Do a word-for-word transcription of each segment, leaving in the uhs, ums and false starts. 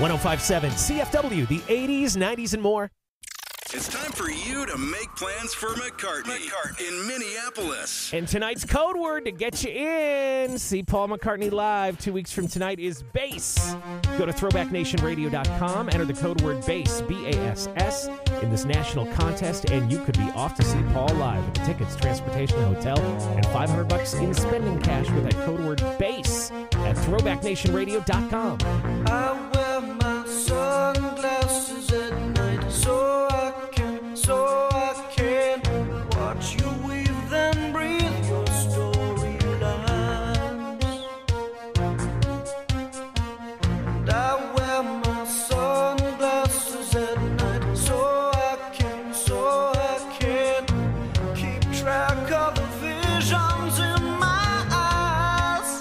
one oh five point seven C F W, the eighties, nineties, and more. It's time for you to make plans for McCartney, McCartney in Minneapolis. And tonight's code word to get you in. See Paul McCartney live two weeks from tonight is bass. Go to throwback nation radio dot com, enter the code word BASS, B A S S, in this national contest, and you could be off to see Paul live with the tickets, transportation, hotel, and five hundred bucks in spending cash with that code word BASS at throwback nation radio dot com. I wear my sunglasses at night so I can, so I can watch you weave them, breathe your storylines. And I wear my sunglasses at night so I can, so I can keep track of the visions in my eyes.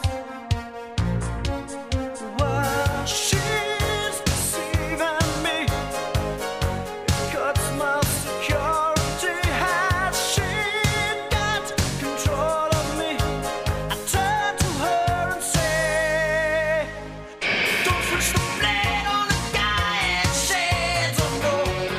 While she's deceiving me, it cuts my security. Has she got control of me? I turn to her and say, don't switch the blade on the guy and shades of gold.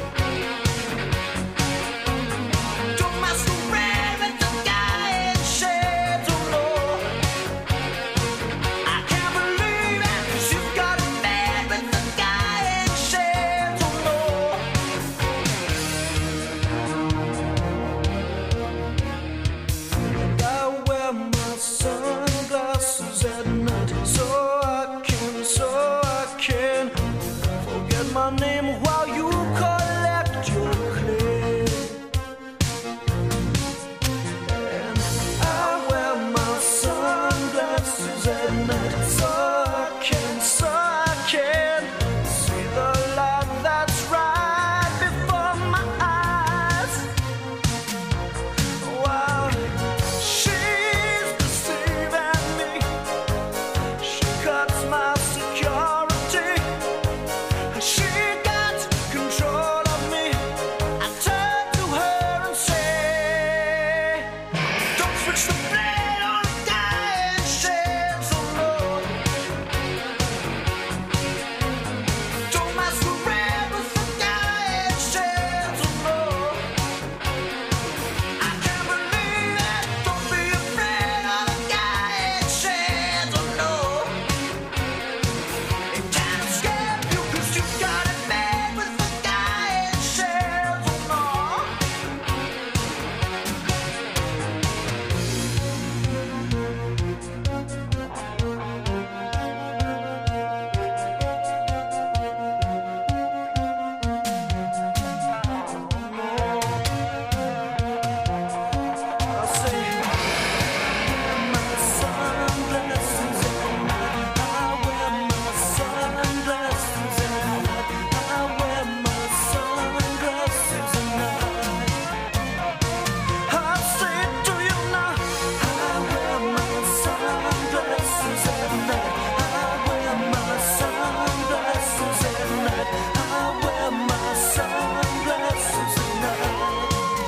Don't masquerade with the guy in shades of gold. I can't believe it, 'cause you've got it bad with the guy in shades of gold. And I wear my sunglasses at night so I can, so I can forget my name while you collect your clay. And I wear my sunglasses at night so I can, so I can see the light that's right before my eyes. While she's deceiving me, she cuts my security. She got control of me. I turn to her and say, don't switch the blade on the guy in shades of gold. Don't masquerade with the guy in shades of gold. I can't believe it. Don't be afraid of the guy in shades of gold. It can't escape you 'cause you got it bad with the guy in shades of gold. I say, my sunglasses at night. I wear my sunglasses at night. I wear my sunglasses at night. I say it to you now. I wear my sunglasses at night. I wear my sunglasses at night. I wear my sunglasses at night.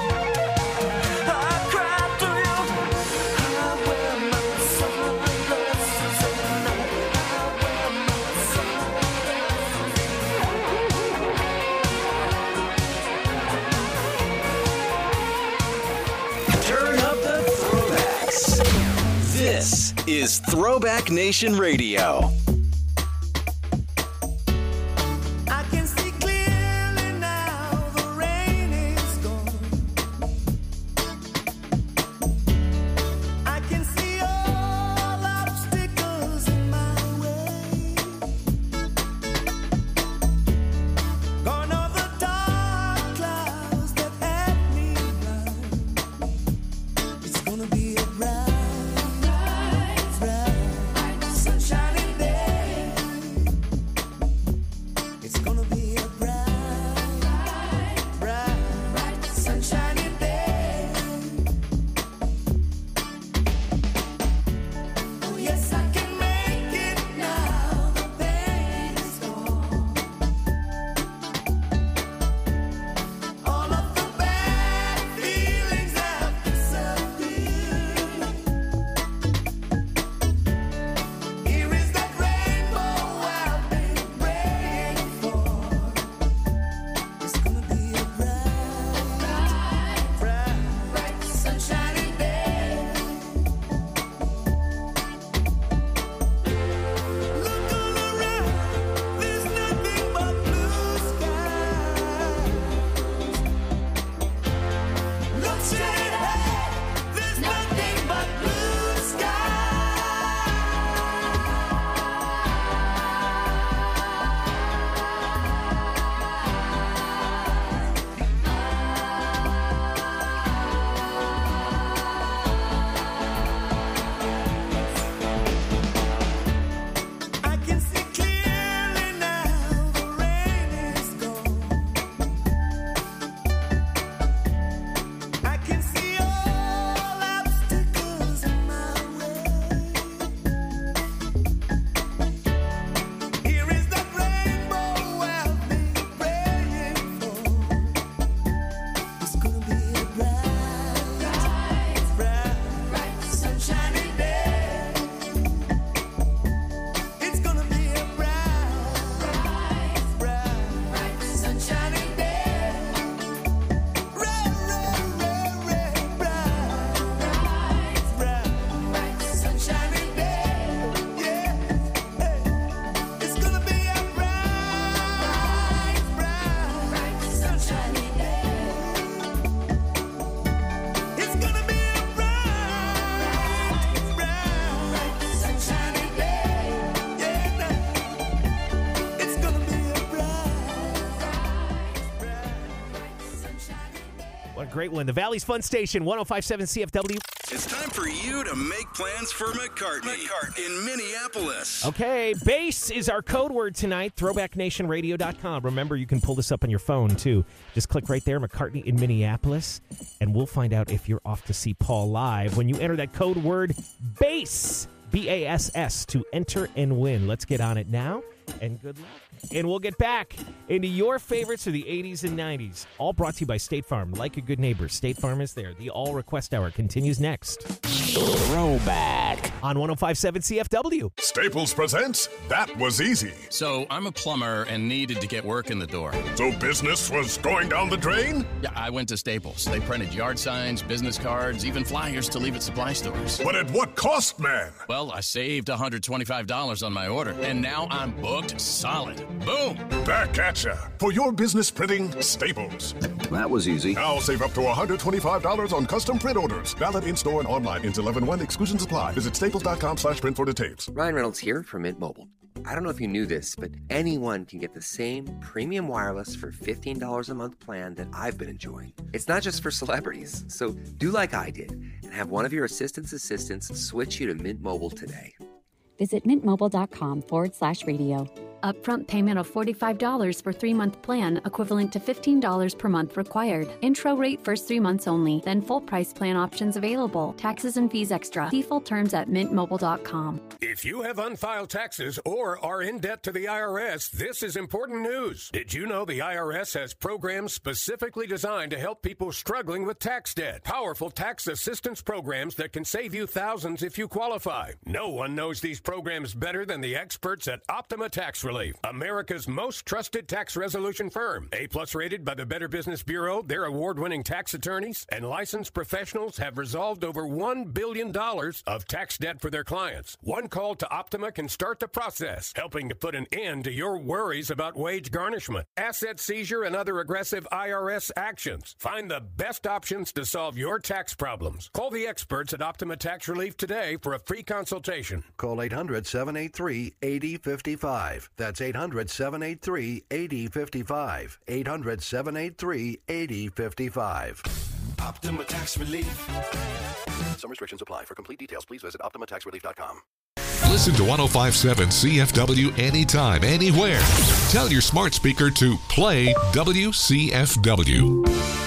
I cry to you. I wear my sunglasses at night. I wear my sunglasses. Turn up the throwbacks. This is Throwback Nation Radio. I can see clearly now, the rain is gone. I can see all obstacles in my way. Gone are the dark clouds that had me blind. It's gonna be a bright, bright, bright, sunshine in there. great one. The Valley's Fun Station, one oh five point seven C F W. It's time for you to make plans for McCartney, McCartney in Minneapolis. Okay, bass is our code word tonight, throwback nation radio dot com. Remember, you can pull this up on your phone, too. Just click right there, McCartney in Minneapolis, and we'll find out if you're off to see Paul live when you enter that code word BASS, B A S S, to enter and win. Let's get on it now, and good luck. And we'll get back into your favorites of the eighties and nineties. All brought to you by State Farm. Like a good neighbor, State Farm is there. The All Request Hour continues next. Throwback on one oh five point seven C F W. Staples presents That Was Easy. So I'm a plumber and needed to get work in the door. So business was going down the drain? Yeah, I went to Staples. They printed yard signs, business cards, even flyers to leave at supply stores. But at what cost, man? Well, I saved one hundred twenty-five dollars on my order, and now I'm booked solid. Boom! Back at ya. For your business printing, Staples. That was easy. Now save up to one hundred twenty-five dollars on custom print orders. Valid in-store and online. Ends eleven one. Exclusions apply. Visit staples.com slash print for details. Ryan Reynolds here from Mint Mobile. I don't know if you knew this, but anyone can get the same premium wireless for fifteen dollars a month plan that I've been enjoying. It's not just for celebrities. So do like I did and have one of your assistant's assistants switch you to Mint Mobile today. Visit mintmobile.com forward slash radio. Upfront payment of forty-five dollars for three-month plan, equivalent to fifteen dollars per month required. Intro rate first three months only, then full price plan options available. Taxes and fees extra. See full terms at mint mobile dot com. If you have unfiled taxes or are in debt to the I R S, this is important news. Did you know the I R S has programs specifically designed to help people struggling with tax debt? Powerful tax assistance programs that can save you thousands if you qualify. No one knows these programs better than the experts at Optima Tax Relief, America's most trusted tax resolution firm. A-plus rated by the Better Business Bureau, their award-winning tax attorneys and licensed professionals have resolved over one billion dollars of tax debt for their clients. One call to Optima can start the process, helping to put an end to your worries about wage garnishment, asset seizure, and other aggressive I R S actions. Find the best options to solve your tax problems. Call the experts at Optima Tax Relief today for a free consultation. Call eight hundred, seven eight three, eight zero five five. That's eight hundred, seven eight three, eight zero five five. eight hundred, seven eight three, eight zero five five. Optima Tax Relief. Some restrictions apply. For complete details, please visit optima tax relief dot com. Listen to one oh five point seven C F W anytime, anywhere. Tell your smart speaker to play W C F W.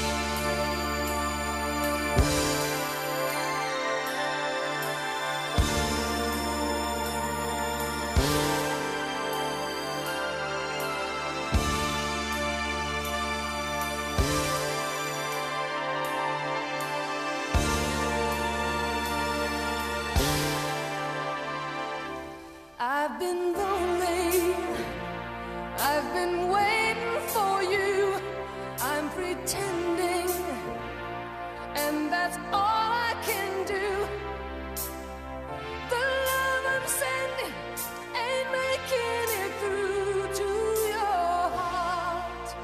I've been lonely, I've been waiting for you, I'm pretending, and that's all I can do. The love I'm sending ain't making it through to your heart.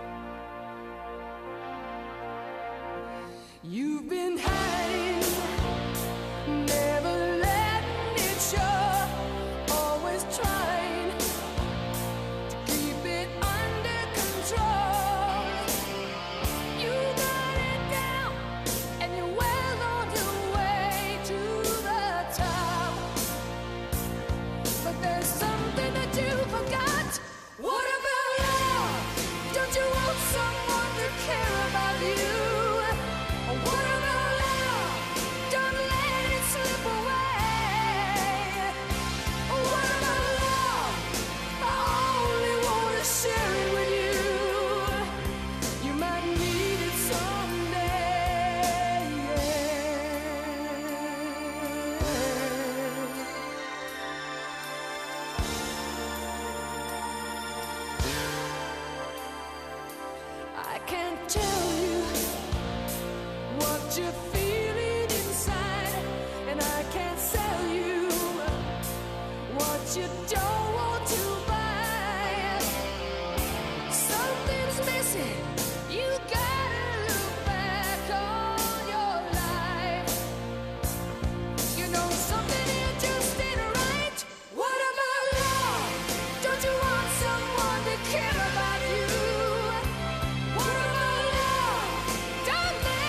You've been hiding, never letting it show. Always trying to keep it under control. You got it down, and you're well on your way to the top. But there's something that you forgot. What about love? Don't you want someone to care about you? What about love? Don't let it slip away. What about love? I only want to share it with you. You might need it someday. I can't tell you what you're feeling inside, and I can't sell you what you don't want to buy. Something's missing. You gotta look back on your life. You know something here just ain't right. What about love? Don't you want someone to care about you? What about love? Don't let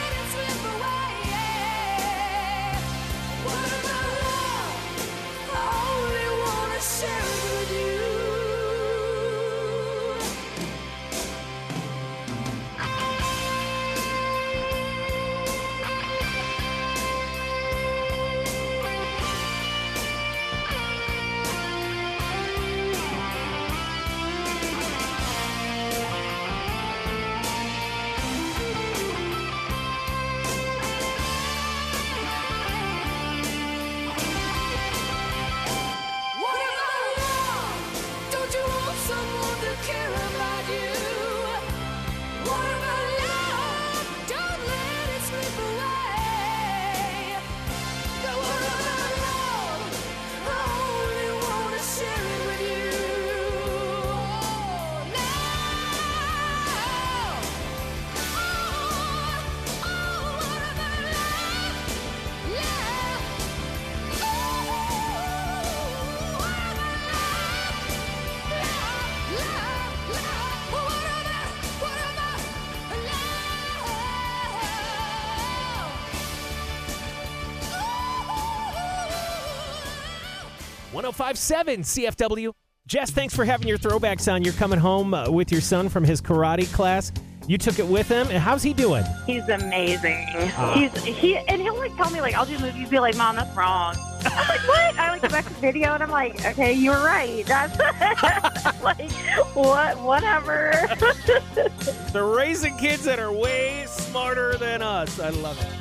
one oh five point seven C F W. Jess, thanks for having your throwbacks on. You're coming home uh, with your son from his karate class. You took it with him. And how's he doing? He's amazing. Uh, He's he and he'll like tell me like I'll do movies. Be like, Mom, that's wrong. I'm like, what? I like go back to the video and I'm like, okay, you were right. That's like what? Whatever. They're raising kids that are way smarter than us. I love it.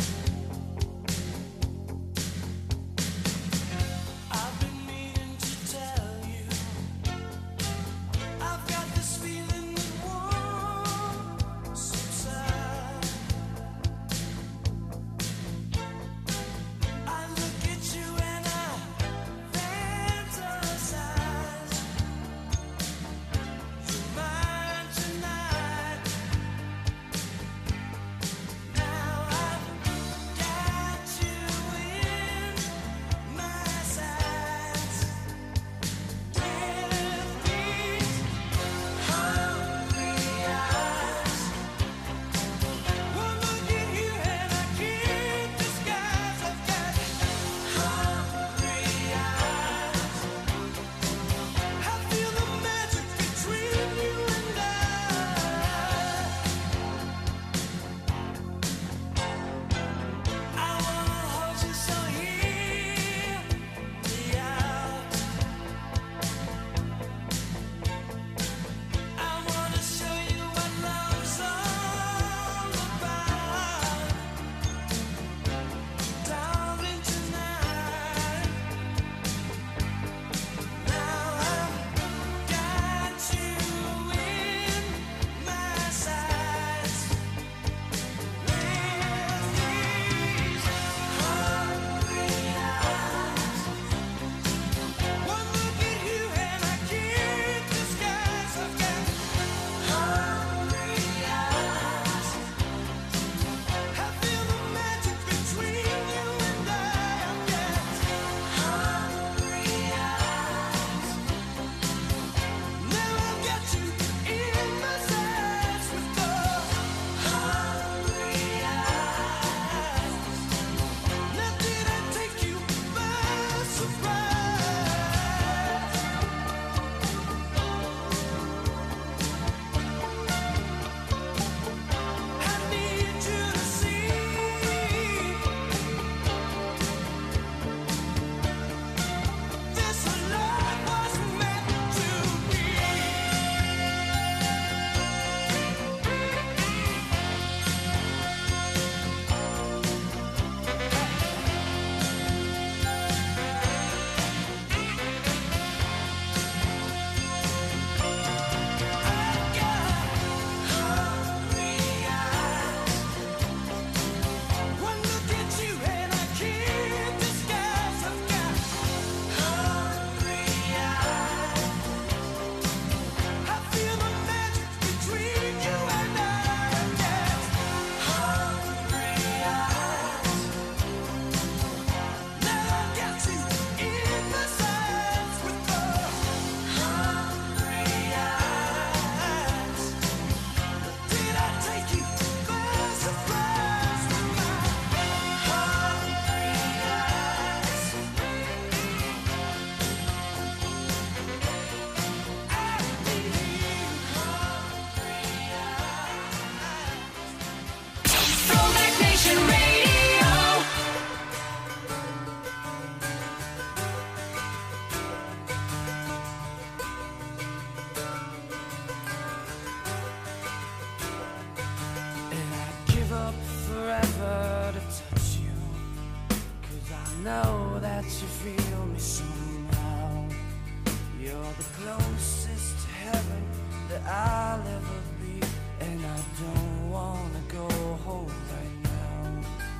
know that you feel me somehow. You're the closest to heaven that I'll ever be, and I don't wanna go home right now.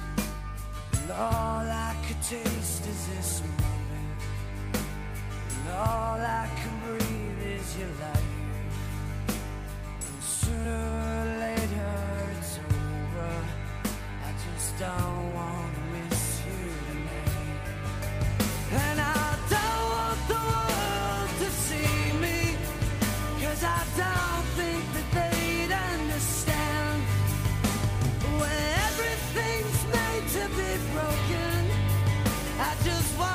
And all I could taste is this moment, and all I can breathe is your light. And sooner or later it's over. I just don't wanna miss you tonight. And I don't want the world to see me, 'cause I don't think that they'd understand. When everything's made to be broken, I just want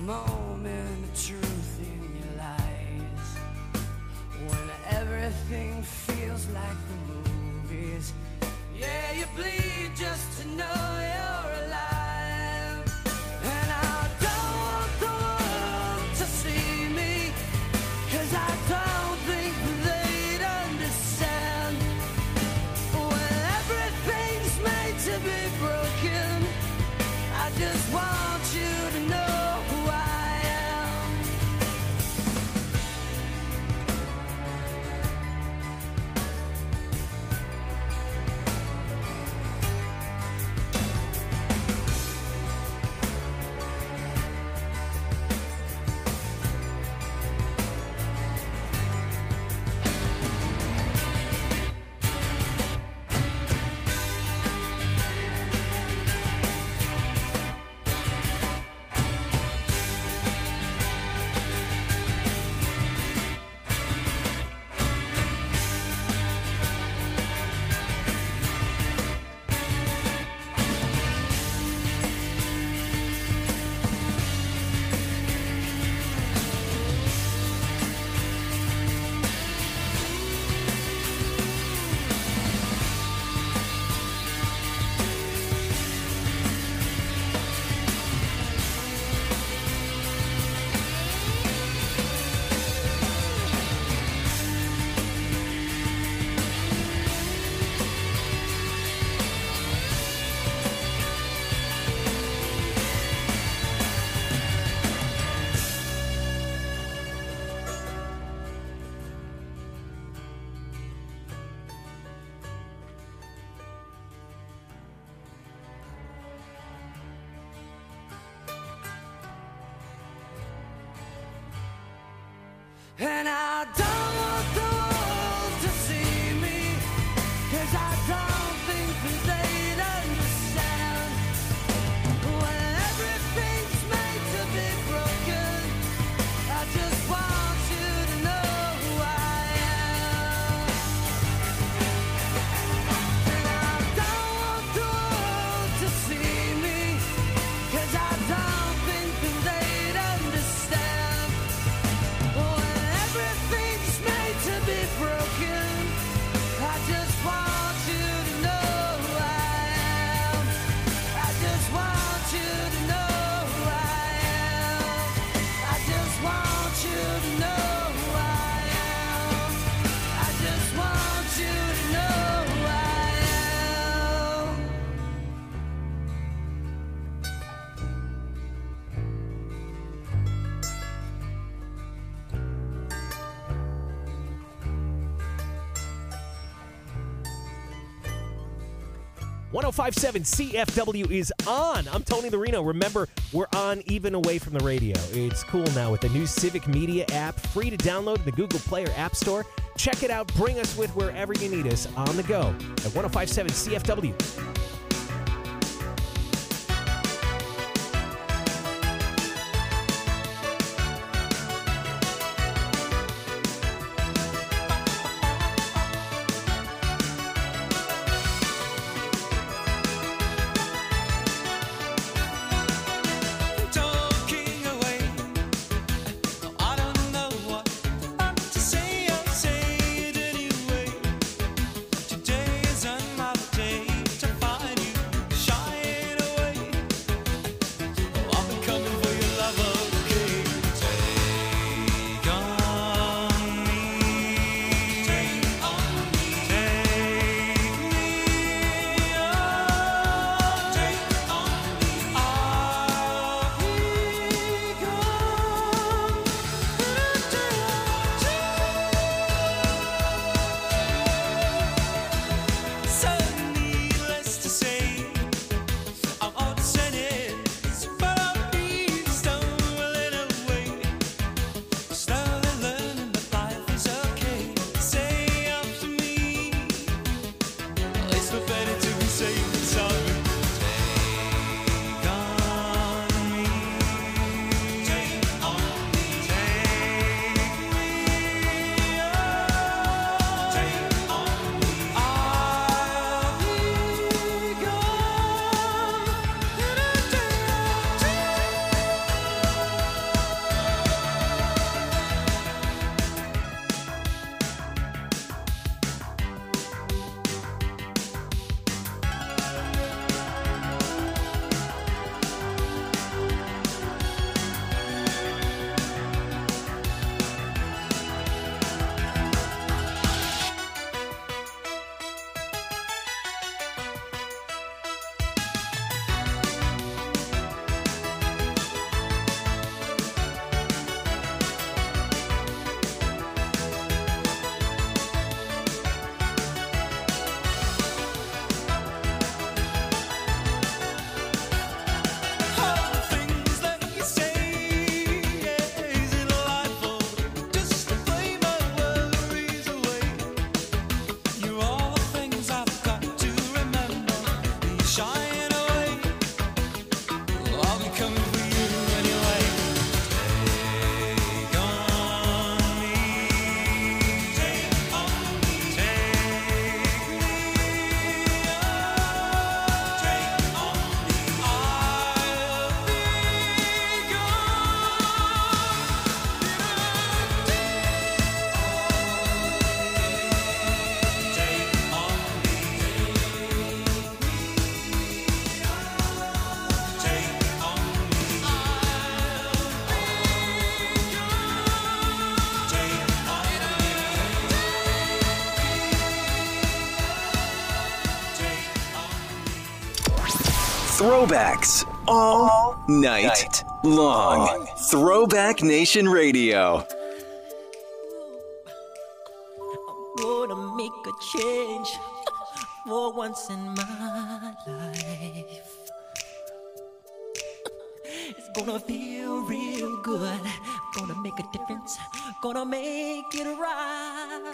moment of truth in your lies. When everything feels like the movies. Yeah, you bleed just to know you're alive. And I don't want the world to see me, 'cause I don't think they'd understand. When everything's made to be broken, I just want you to know who I am. And I don't want the world to see me, 'cause I don't think that they'd understand. When everything's made to be broken, I just want you to know who I am. And I don't want the world to see me, 'cause I don't think that they'd understand. When everything's made to be broken, I just want you to know who I am. I just want you to know who I am. I just want you to know who I am. I just want you to know who I am. one oh five point seven C F W is on. I'm Tony Lorino. Remember, we're on even away from the radio. It's cool now with the new Civic Media app, free to download in the Google Play or App Store. Check it out. Bring us with wherever you need us on the go at one oh five point seven C F W. Talking away, I don't know what to say. I'll say it anyway. Today is another day to find. shying away. Well, I'll be coming for you anyway. Take on me. Take on me. Take me. Take on me. I'll be Throwbacks all night long. Throwback Nation Radio. Gonna make a change for once in my life. It's gonna feel real good. Gonna make a difference. Gonna make it right.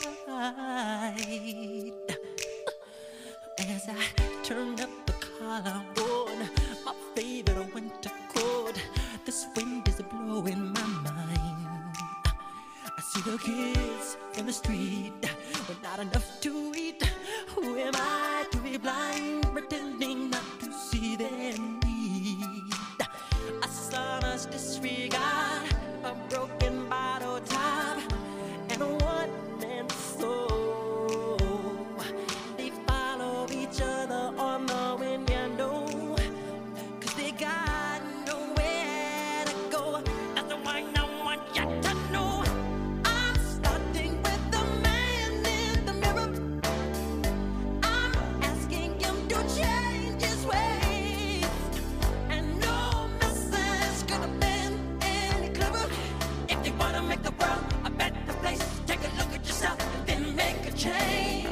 As I turn up the collar on my favorite winter coat, this wind is blowing my mind. I see the kids in the street with not enough to eat. Who am I to be blind, pretending not to see their need? A son's disregard, a broken bottle top, and a one-man soul. They follow each other on the wind, you know, 'cause they got nowhere to go. That's why I want you to know I'm starting with the man in the mirror. I'm asking him to change his ways, and no message could have been any clearer. If you wanna make the world a better place, take a look at yourself, then make a change.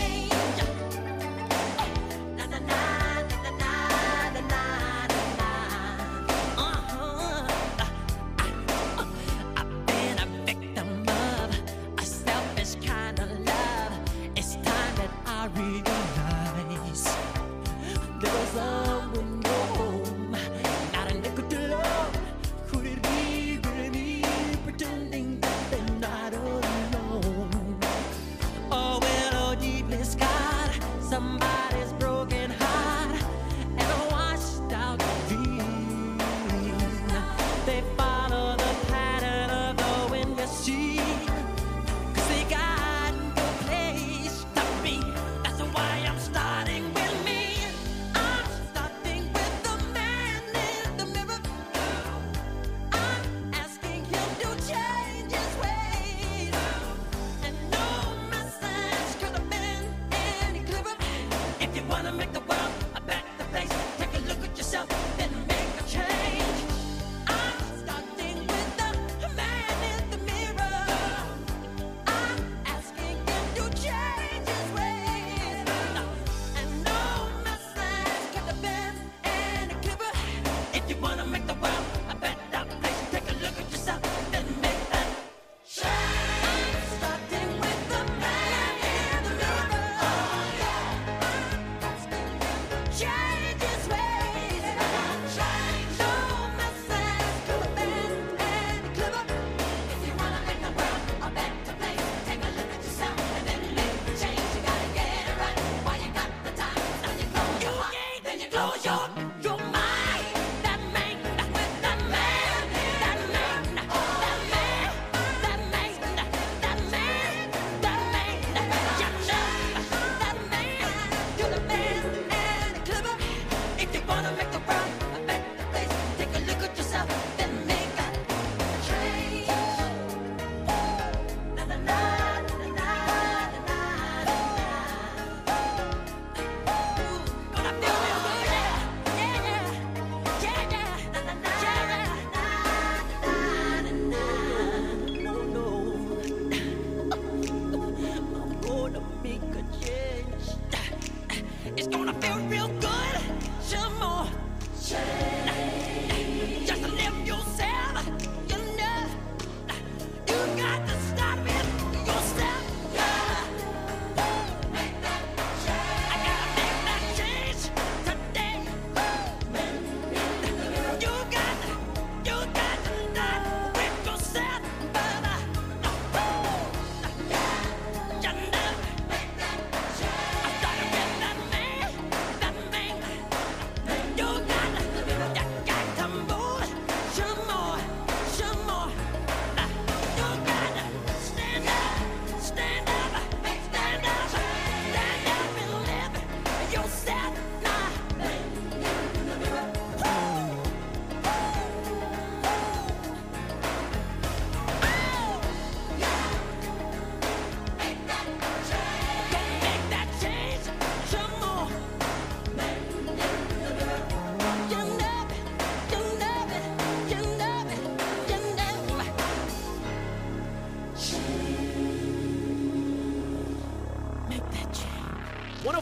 Na na na na na na na na. Uh-huh. I've been a victim of a selfish kind of love. It's time that I realize there was someone no home, not a nickel to love. Could it be really me pretending that they're not alone? Oh, well, oh, deeply scarred, somebody's broken heart and a washed out dream. They follow the pattern of the wind, you see, 'cause they got no place to be. That's why I'm starting with me. I'm starting with the man in the mirror. I'm asking him to change his ways, and no message could have been any clearer. If you wanna make the world a better place, take a look at yourself, then make a change. I'm starting with the man in the mirror. I'm asking him to change his ways, and no message could have been any clearer. If you wanna make the world a better place, take a look at yourself, then make that change. I'm starting with the man in the mirror. Change his ways. No message could have been any clearer. If you wanna make the world a better place, take a look at yourself and then make the change. You gotta get it right while you got the time. Now you close your heart, then you close your your mind. That man, with that man, that man, that man, that man, that man, that man, you know that man could have been any clearer. If you wanna make the world a better place, take a look at yourself, then make that change. Na na na na na na na. Gonna feel real good, yeah, yeah, yeah, yeah, yeah. Na na na na na na na. No no, I'm gonna make a change. It's gonna feel real good, some more.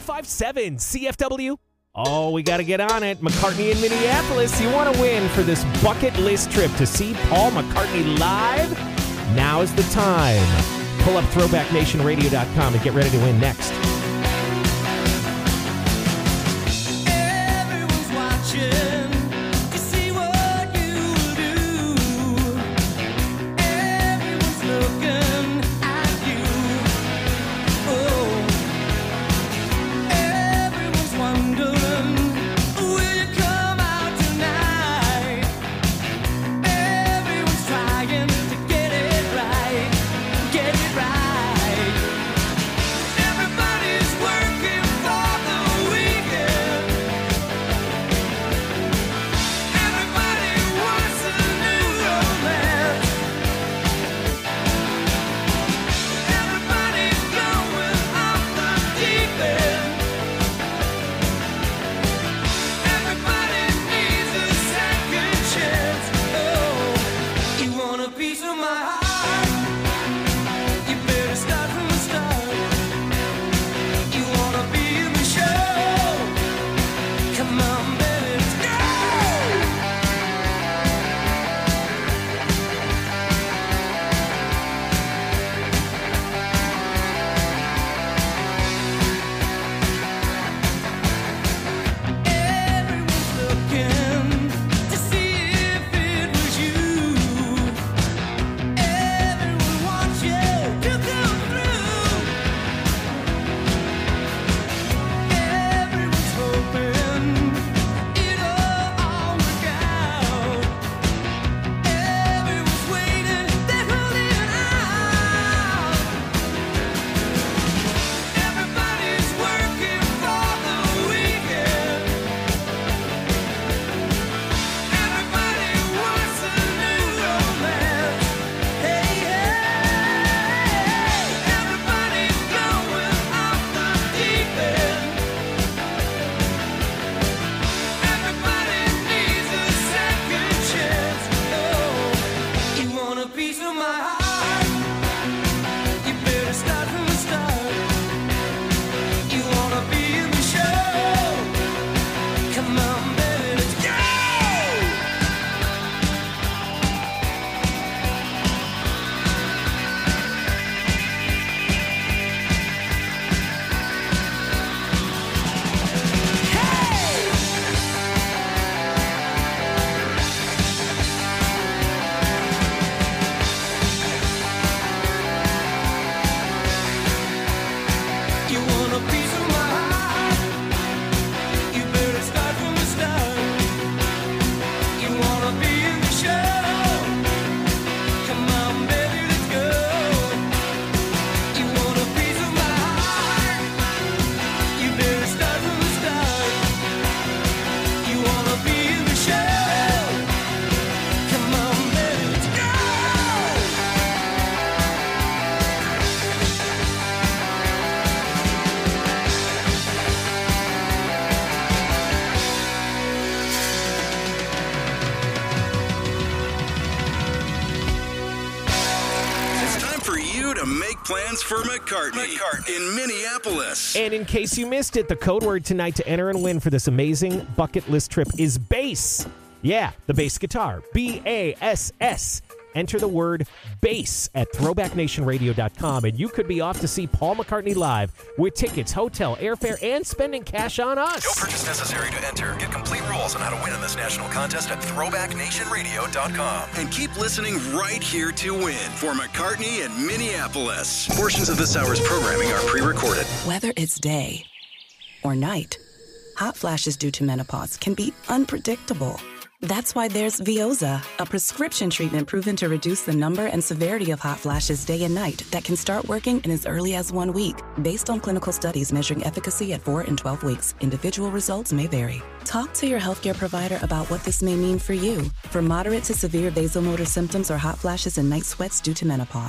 five seven C F W. Oh, we got to get on it. McCartney in Minneapolis. You want to win for this bucket list trip to see Paul McCartney live? Now is the time. Pull up throwback nation radio dot com and get ready to win next. Everyone's watching to see what you do. Everyone's looking at you. Oh, everyone's wondering, will you come out tonight? Everyone's trying to get it right, get it right. Everybody's working for the weekend. Everybody wants a new romance. Everybody's going off the deep end. Everybody needs a second chance. Oh, you want a piece of my heart? You better start from the start. You wanna be in the show? Come on, baby, let's go. Everyone's looking to see if it was you. Everyone wants you to come through. Everyone's hoping it'll all work out. Everyone's waiting, they're holding out. Everybody's working for the weekend. Everybody wants a new romance. Hey, hey, everybody's going off the deep end. Everybody needs a second chance. Oh, you want a piece of my heart? You better start from the start. You wanna be in the show? Come on, baby, let's go. You want a piece of my heart? You better start from the start. You wanna be in the show? Come on, baby, let's go. You want a piece of my heart? You better start from the start. You wanna be in the show? Come on, baby, let's go. It's time for you to make plans for McCartney, in Minneapolis. And in case you missed it, the code word tonight to enter and win for this amazing bucket list trip is bass. Yeah, the bass guitar. B A S S. Enter the word bass at throwback nation radio dot com, and you could be off to see Paul McCartney live with tickets, hotel, airfare, and spending cash on us. No purchase necessary to enter. Get complete rules on how to win in this national contest at throwback nation radio dot com. And keep listening right here to win for McCartney in Minneapolis. Portions of this hour's programming are pre-recorded. Whether it's day or night, hot flashes due to menopause can be unpredictable. That's why there's Veoza, a prescription treatment proven to reduce the number and severity of hot flashes day and night that can start working in as early as one week. Based on clinical studies measuring efficacy at four and twelve weeks, individual results may vary. Talk to your healthcare provider about what this may mean for you. For moderate to severe vasomotor symptoms or hot flashes and night sweats due to menopause,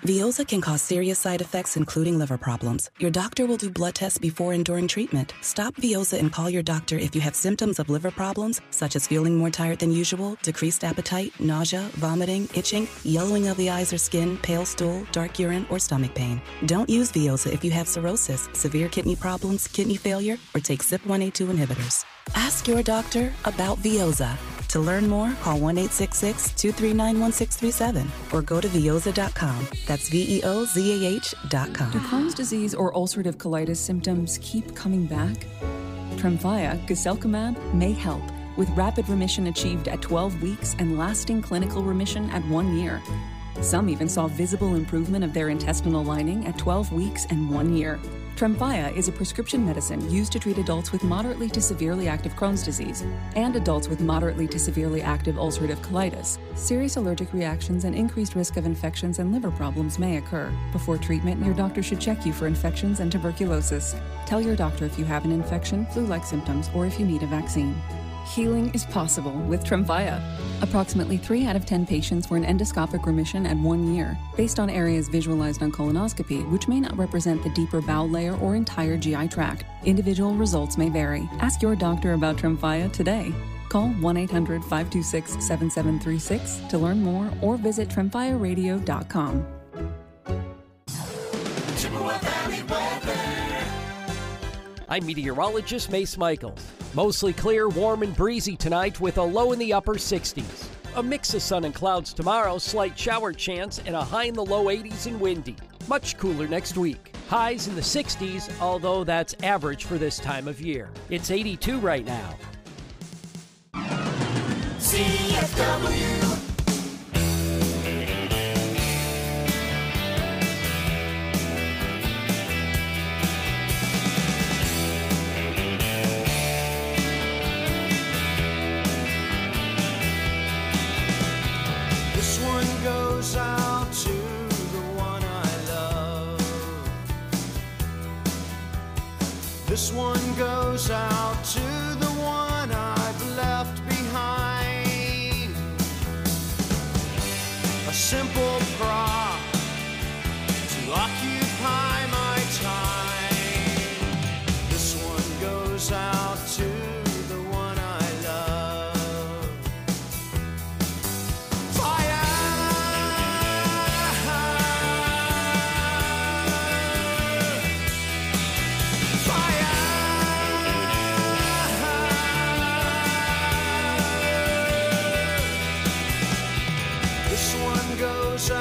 Veoza can cause serious side effects, including liver problems. Your doctor will do blood tests before and during treatment. Stop Veoza and call your doctor if you have symptoms of liver problems, such as feeling more tired than usual, decreased appetite, nausea, vomiting, itching, yellowing of the eyes or skin, pale stool, dark urine, or stomach pain. Don't use Veoza if you have cirrhosis, severe kidney problems, kidney failure, or take C Y P one A two inhibitors. Ask your doctor about Veoza. To learn more, call one eight six six, two three nine, one six three seven or go to veoza dot com. That's V E O Z A H dot com. Do Crohn's disease or ulcerative colitis symptoms keep coming back? Tremfya, guselkumab, may help, with rapid remission achieved at twelve weeks and lasting clinical remission at one year. Some even saw visible improvement of their intestinal lining at twelve weeks and one year. Tremfya is a prescription medicine used to treat adults with moderately to severely active Crohn's disease and adults with moderately to severely active ulcerative colitis. Serious allergic reactions and increased risk of infections and liver problems may occur. Before treatment, your doctor should check you for infections and tuberculosis. Tell your doctor if you have an infection, flu-like symptoms, or if you need a vaccine. Healing is possible with Tremfya. Approximately three out of ten patients were in endoscopic remission at one year, based on areas visualized on colonoscopy, which may not represent the deeper bowel layer or entire G I tract. Individual results may vary. Ask your doctor about Tremfya today. Call one eight hundred, five two six, seven seven three six to learn more or visit tremfya radio dot com. I'm meteorologist Mace Michaels. Mostly clear, warm, and breezy tonight with a low in the upper sixties. A mix of sun and clouds tomorrow, slight shower chance, and a high in the low eighties and windy. Much cooler next week. Highs in the sixties, although that's average for this time of year. It's eighty-two right now. C F W. Goes out to the one I love. This one goes out to the one I've left behind. A simple prop to occupy my time. This one goes out to the one I love. Fire! Goes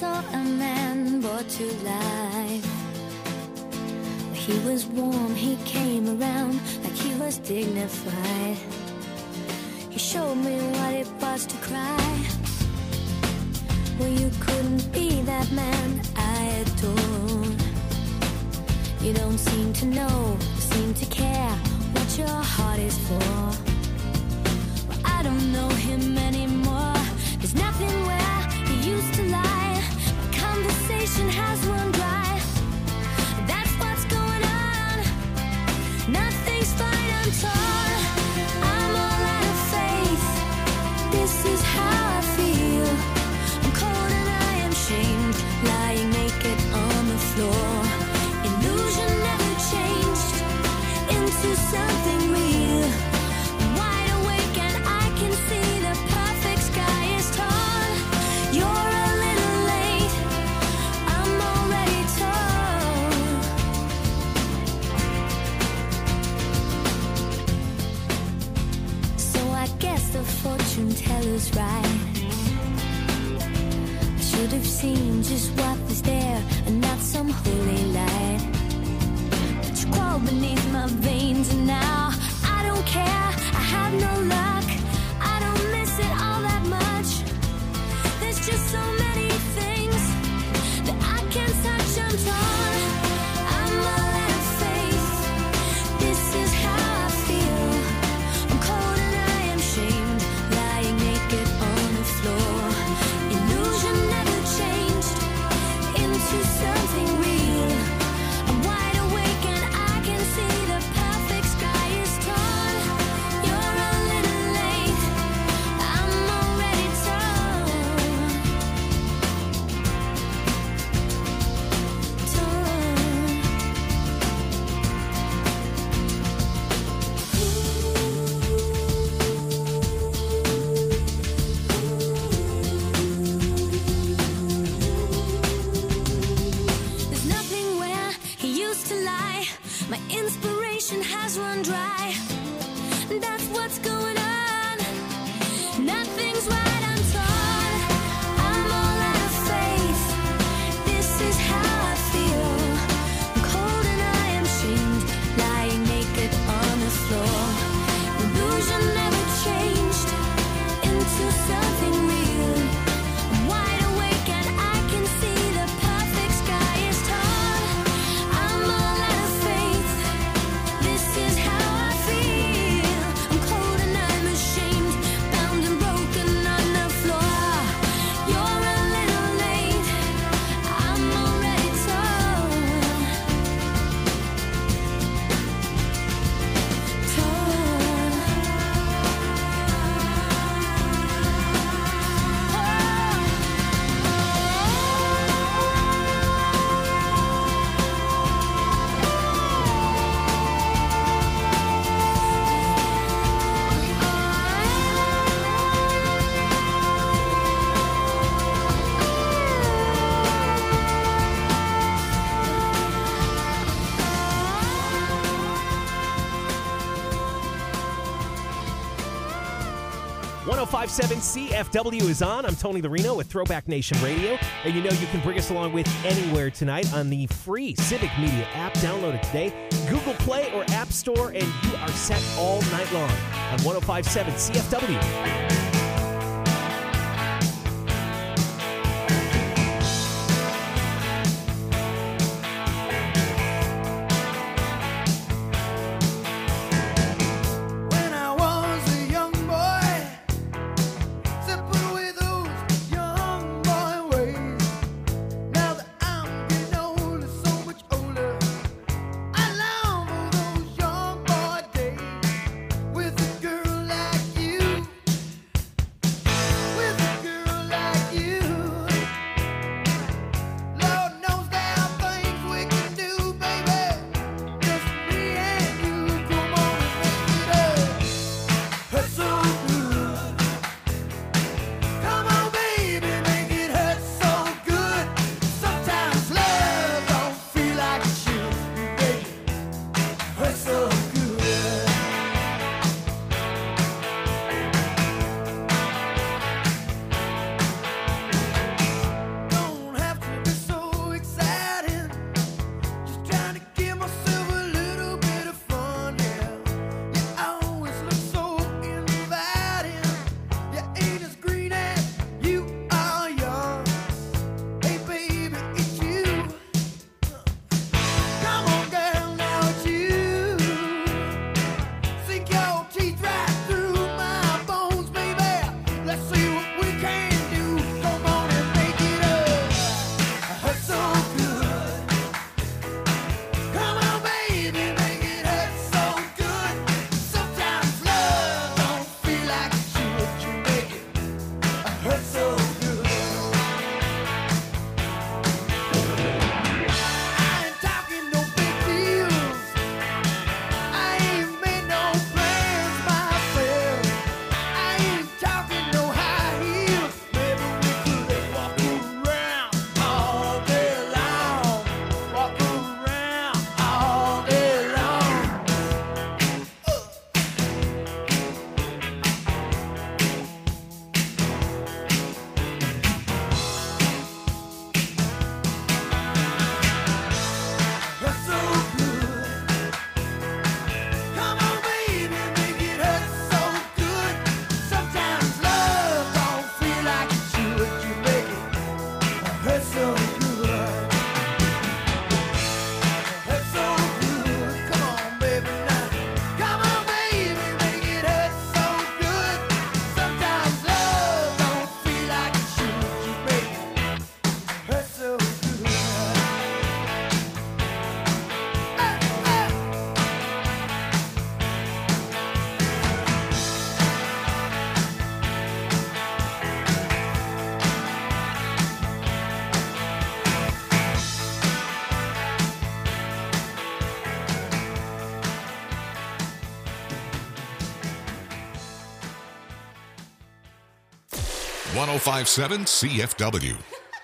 saw a man brought to life. He was warm, he came around like he was dignified. He showed me what it was to cry. Well, you couldn't be that man I adored. You don't seem to know, seem to care what your heart is for. Well, I don't know him anymore. There's nothing where he used to lie. My conversation has run dry. That's what's going on. Nothing's fine, I'm torn. I'm all out of faith. This is how I feel. I'm cold and I am shamed, lying naked on the floor. Illusion never changed into something real. I'm wide awake and I can see the perfect sky is torn. You're a little late, I'm already torn. So I guess the fortune teller's right. I should have seen just what was there and not some holy light. But you crawled beneath my veins and now I don't care. I have no luck. I don't miss it all that much. There's just so many things that I can't touch. I'm torn. I'm all out of faith. This is how I feel. I'm cold and I am shamed, lying naked on the floor. Illusion never changed into something real. I'm wide awake and I can see the perfect sky is torn. You're a little late, I'm already torn. There's nothing where he used to lie. My inspiration has run dry. That's what's going on. Nothing's right, I'm torn. I'm all out of faith. This is how I feel. I'm cold and I am shamed, lying naked on the floor. Illusion never changed into something real. I'm wide awake and I can see the perfect sky is torn. I'm all out of faith. This is how I feel. I'm cold and I'm ashamed, bound and broken on the floor. You're a little late, I'm already torn. one oh five point seven C F W is on. I'm Tony Larino with Throwback Nation Radio. And you know you can bring us along with anywhere tonight on the free Civic Media app. Download it today. Google Play or App Store, and you are set all night long on one oh five point seven C F W. When I was a young boy, sipping away those young boy ways. Now that I'm getting older, so much older, I long for those young boy days with a girl like you. one oh five point seven C F W.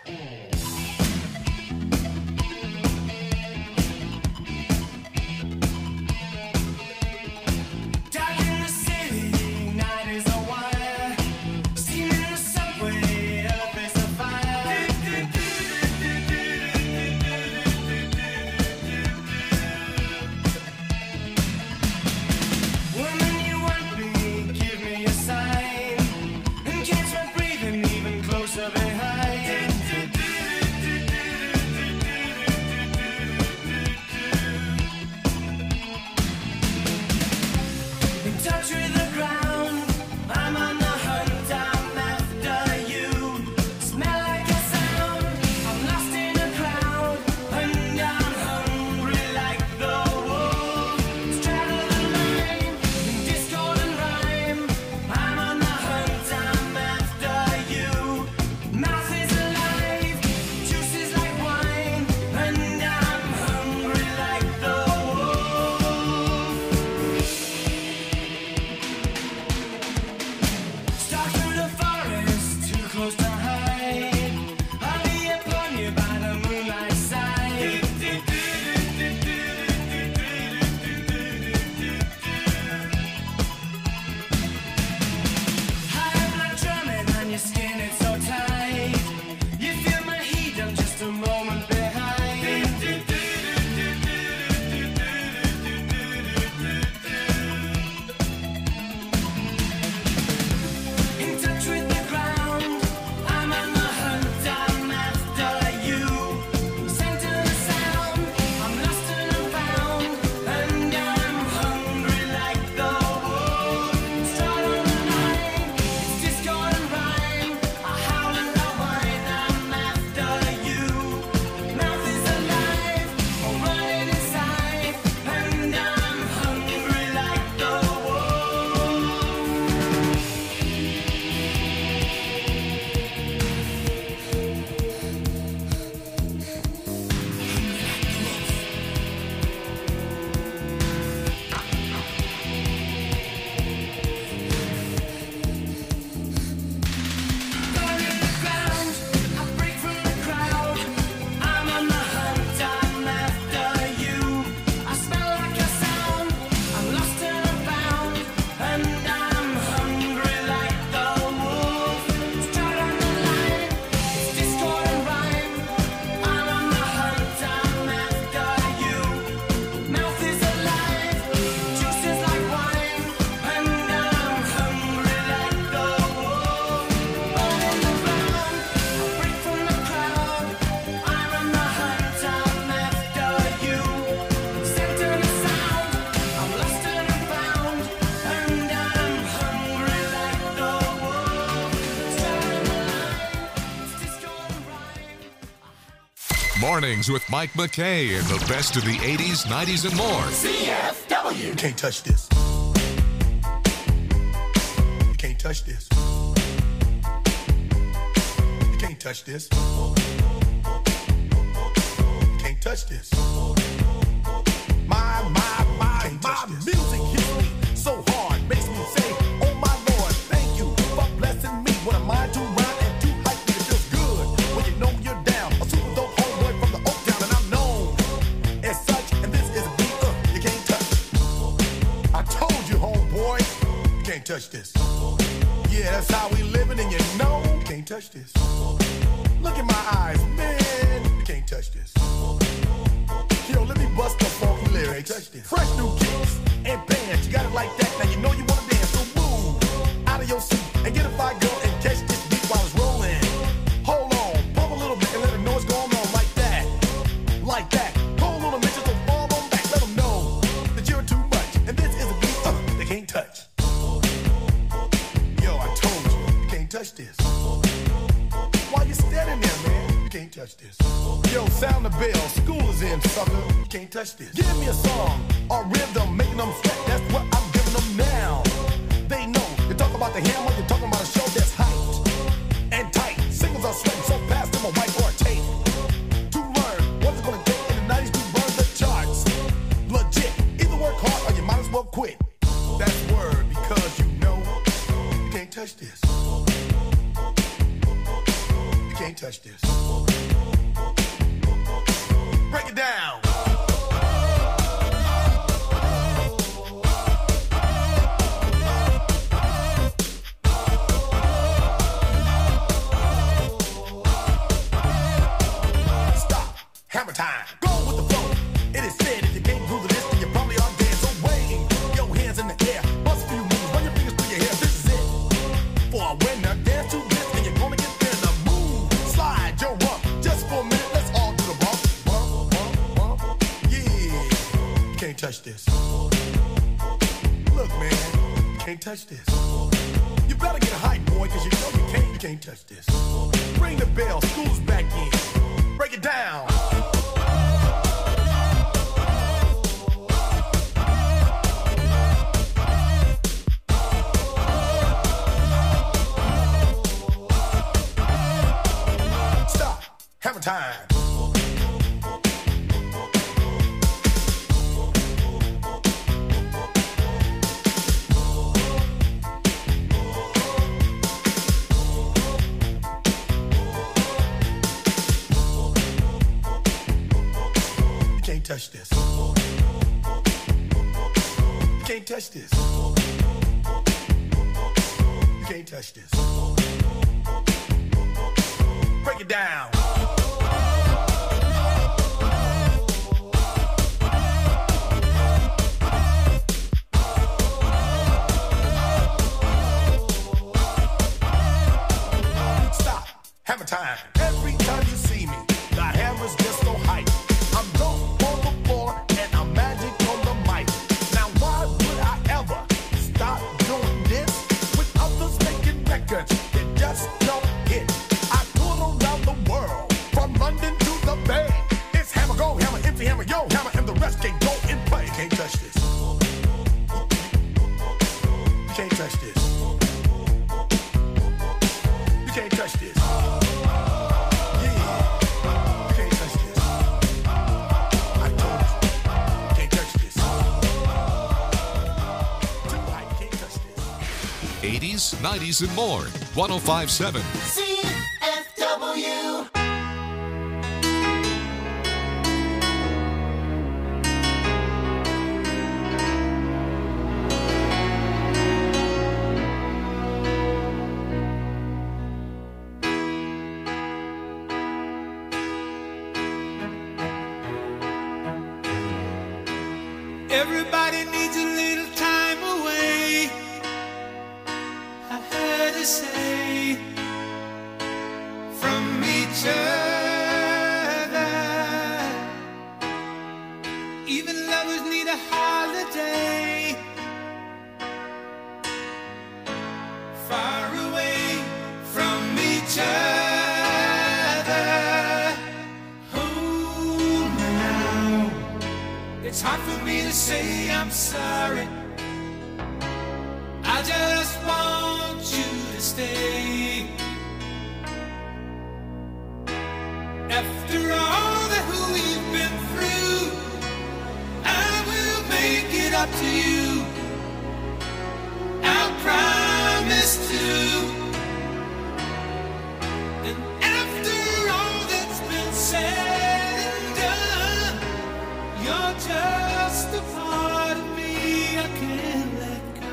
Mornings with Mike McKay and the best of the eighties, nineties, and more. C F W. You can't touch this. You can't touch this. You can't touch this. You can't touch this. My, my, my, my music hits me so hard, makes me say, oh my Lord, thank you for blessing me. What am I to rhyme and too hype me? It feels good when you know you're down. A super dope homeboy from the Oak Town, and I'm known as such. And this is a beat uh, you can't touch. I told you, homeboy, you can't touch this. Yeah, that's how we living, and you know you can't touch this. Look in my eyes, man, you can't touch this. Yo, let me bust the funky lyrics. Fresh new kicks and bands, you got it like that. Now you know you wanna dance, so move out of your seat and get a fire girl and catch this beat while it's rolling. Hold on, pump a little bit and let them know what's going on like that, like that. Hold on a minute, so fall on back, let them know that you're too much. And this is a beat uh, they can't touch. Yo, I told you, you can't touch this. Why you standing there, man? You can't touch this. Yo, sound the bell, school is in, sucker. You can't touch this. Give me a song or rhythm, making them sweat. That's what I'm giving them now. They know. You talk about the hammer, you're talking about a show that's hyped and tight. Singles are sweating so fast, them a white or a tape. To learn what it's gonna take in the nineties to burn the charts. Legit. Either work hard or you might as well quit. That's word because you know you can't touch this. hammer time. Go with the flow. It is said if you can't groove the list, then you probably are dead. So wave your hands in the air. Bust a few moves. Run your fingers through your hair. This is it. For a winner, dance to this, and you're gonna get there. Now move, slide your rump. Just for a minute, let's all do the bump. Bump, bump, bump. Yeah. You can't touch this. Look, man, you can't touch this. You better get a hype, boy, cause you know you can't, you can't touch this. Ring the bell, school's back in. Break it down. Stop. Hammer time. Touch this. You can't touch this. You can't touch this. Break it down. Stop. Hammer time. Every time you see me, the hammer's just so hype. I'm dope. And I'm magic on the mic. Now why would I ever stop doing this? With others making records that just don't hit. I tour around the world, from London to the Bay. It's hammer, go, hammer, empty hammer, yo, hammer, and the rest can go and play. You can't touch this. You can't touch this. You can't touch this. eighties, nineties, and more. one oh five point seven C F W. Everybody needs a little time away. I heard her say from each other. Even lovers need a holiday. Far away from each other. Hold me now. It's hard for me to say I'm sorry. I just want you to stay. After all that we've been through, I will make it up to you. I promise to. And after all that's been said and done, you're just a part of me I can't let go.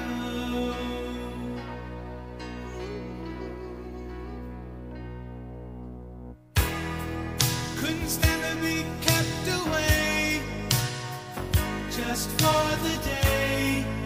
Couldn't stand to be kept away just for the day.